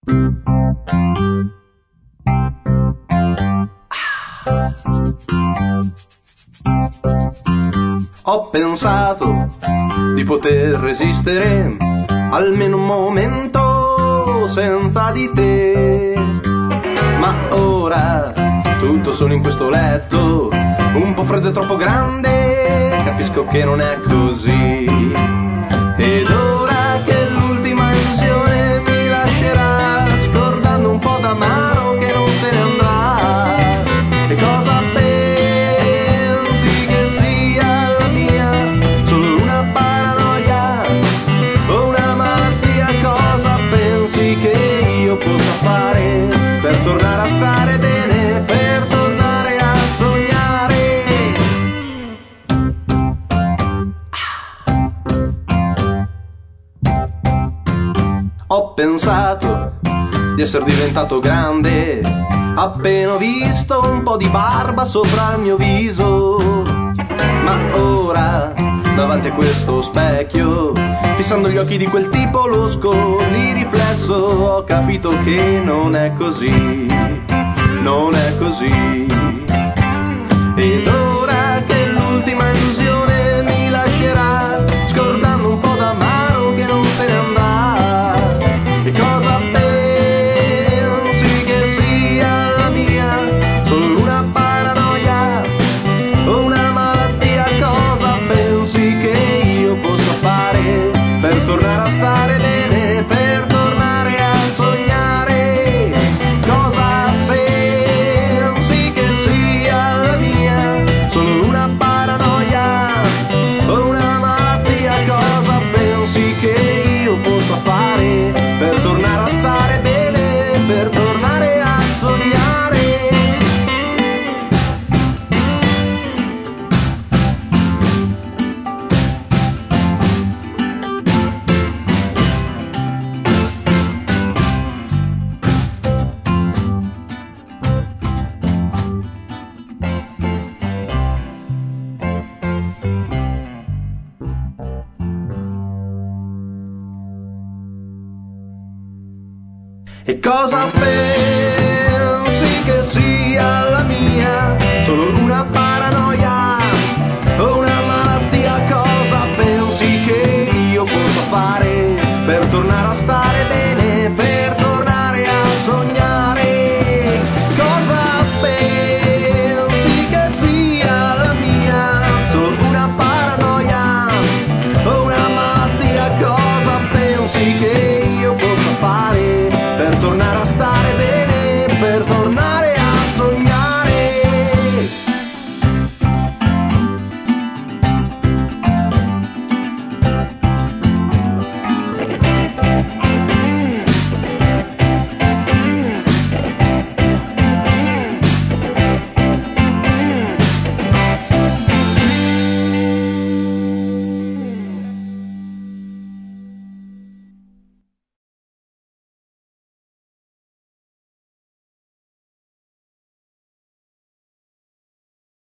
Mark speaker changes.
Speaker 1: Ho pensato di poter resistere almeno un momento senza di te, ma ora tutto solo in questo letto, un po' freddo e troppo grande, capisco che non è così. Ed ora che l'ultima illusione mi lascerà, scordando un po' d'amaro che non se ne andrà, e cosa pensi che sia la mia? Solo una paranoia o una malattia? Cosa pensi che io possa fare per tornare a stare bene, per tornare a sognare? Ho pensato di essere diventato grande appena ho visto un po' di barba sopra il mio viso, ma ora davanti a questo specchio, fissando gli occhi di quel tipo losco, li riflesso, ho capito che non è così, non è così. Ed ora che l'ultima illusione mi lascerà, scordando un po' d'amaro che non se ne andrà, e cosa pensi che sia la mia? Solo una paranoia o una malattia? Cosa pensi che io possa fare per tornare a stare bene, per tornare a sognare? Cosa pensi che sia la mia? Solo una paranoia o una malattia? Cosa pensi che io possa fare per tornare a stare bene, per tornare a sognare? E cosa pensi che sia la mia? Solo una paranoia o una malattia? Cosa pensi che io possa fare per tornare a stare bene, per